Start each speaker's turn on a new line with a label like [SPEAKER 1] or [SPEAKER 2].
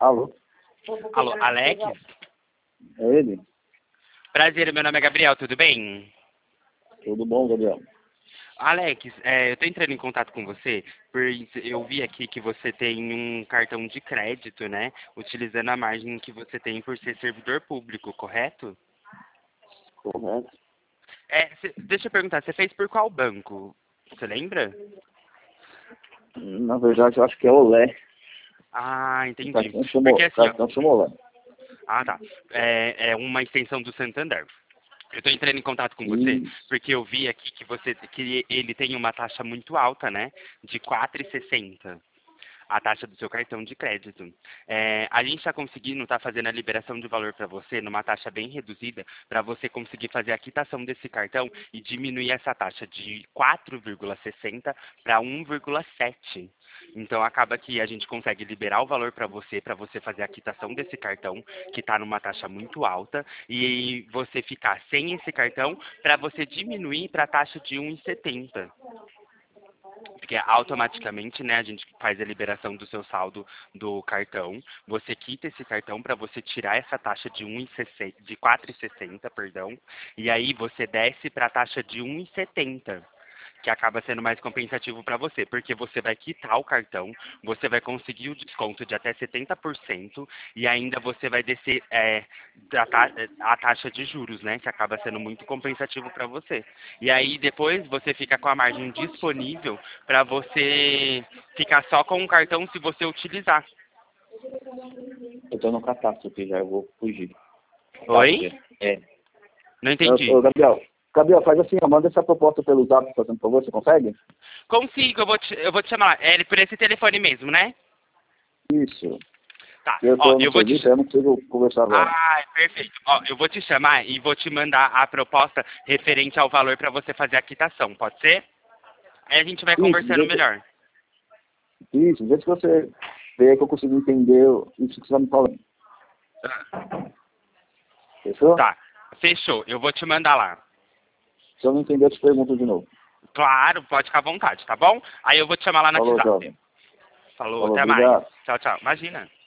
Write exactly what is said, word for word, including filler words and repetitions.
[SPEAKER 1] Alô?
[SPEAKER 2] Alô, Alex?
[SPEAKER 1] É ele?
[SPEAKER 2] Prazer, meu nome é Gabriel, tudo bem?
[SPEAKER 1] Tudo bom, Gabriel?
[SPEAKER 2] Alex, é, eu estou entrando em contato com você, porque eu vi aqui que você tem um cartão de crédito, né? Utilizando a margem que você tem por ser servidor público, correto?
[SPEAKER 1] Correto.
[SPEAKER 2] É, cê, deixa eu perguntar, você fez por qual banco? Você lembra?
[SPEAKER 1] Na verdade, eu acho que é Olé.
[SPEAKER 2] Ah, entendi.
[SPEAKER 1] Cartão
[SPEAKER 2] Porque
[SPEAKER 1] chamou,
[SPEAKER 2] assim, ó.
[SPEAKER 1] cartão chamou Olé.
[SPEAKER 2] Ah, tá. É, é uma extensão do Santander. Eu estou entrando em contato com você
[SPEAKER 1] Isso.
[SPEAKER 2] porque eu vi aqui que você que ele tem uma taxa muito alta, né? De quatro e sessenta. A taxa do seu cartão de crédito. É, a gente está conseguindo, está fazendo a liberação de valor para você numa taxa bem reduzida, para você conseguir fazer a quitação desse cartão e diminuir essa taxa de quatro vírgula sessenta para um vírgula sete. Então acaba que a gente consegue liberar o valor para você, para você fazer a quitação desse cartão, que está numa taxa muito alta, e você ficar sem esse cartão para você diminuir para a taxa de um vírgula setenta. Porque automaticamente, né, a gente faz a liberação do seu saldo do cartão. Você quita esse cartão para você tirar essa taxa de um e sessenta, de quatro e sessenta, perdão, e aí você desce para a taxa de um e setenta, que acaba sendo mais compensativo para você, porque você vai quitar o cartão, você vai conseguir o desconto de até setenta por cento e ainda você vai descer é, a, ta a taxa de juros, né, que acaba sendo muito compensativo para você. E aí depois você fica com a margem disponível para você ficar só com o cartão se você utilizar.
[SPEAKER 1] Eu tô no catástrofe aqui já, eu vou fugir.
[SPEAKER 2] Oi?
[SPEAKER 1] Catástrofe. É.
[SPEAKER 2] Não
[SPEAKER 1] Ô,
[SPEAKER 2] entendi.
[SPEAKER 1] ô, Gabriel. Gabriel, faz assim, ó, manda essa proposta pelo zap, fazendo favor, você consegue?
[SPEAKER 2] Consigo, eu vou te, eu vou te chamar. É por esse telefone mesmo, né?
[SPEAKER 1] Isso.
[SPEAKER 2] Tá.
[SPEAKER 1] Eu
[SPEAKER 2] Ó,
[SPEAKER 1] tô no
[SPEAKER 2] eu vou te,
[SPEAKER 1] serviço, aí eu não consigo conversar agora.
[SPEAKER 2] ah, perfeito. Ó, eu vou te chamar e vou te mandar a proposta referente ao valor para você fazer a quitação, pode ser? Aí a gente vai
[SPEAKER 1] Isso, do
[SPEAKER 2] conversando
[SPEAKER 1] jeito,
[SPEAKER 2] melhor.
[SPEAKER 1] isso, do jeito que você vê que eu consigo entender isso que você está me falando. Fechou?
[SPEAKER 2] Tá, fechou. Eu vou te mandar lá.
[SPEAKER 1] Se eu não entender, eu te pergunto de novo.
[SPEAKER 2] Claro, pode ficar à vontade, tá bom? Aí eu vou te chamar lá no
[SPEAKER 1] Falou,
[SPEAKER 2] WhatsApp.
[SPEAKER 1] jovem.
[SPEAKER 2] Falou,
[SPEAKER 1] Falou,
[SPEAKER 2] até mais.
[SPEAKER 1] obrigado.
[SPEAKER 2] Tchau, tchau. Imagina.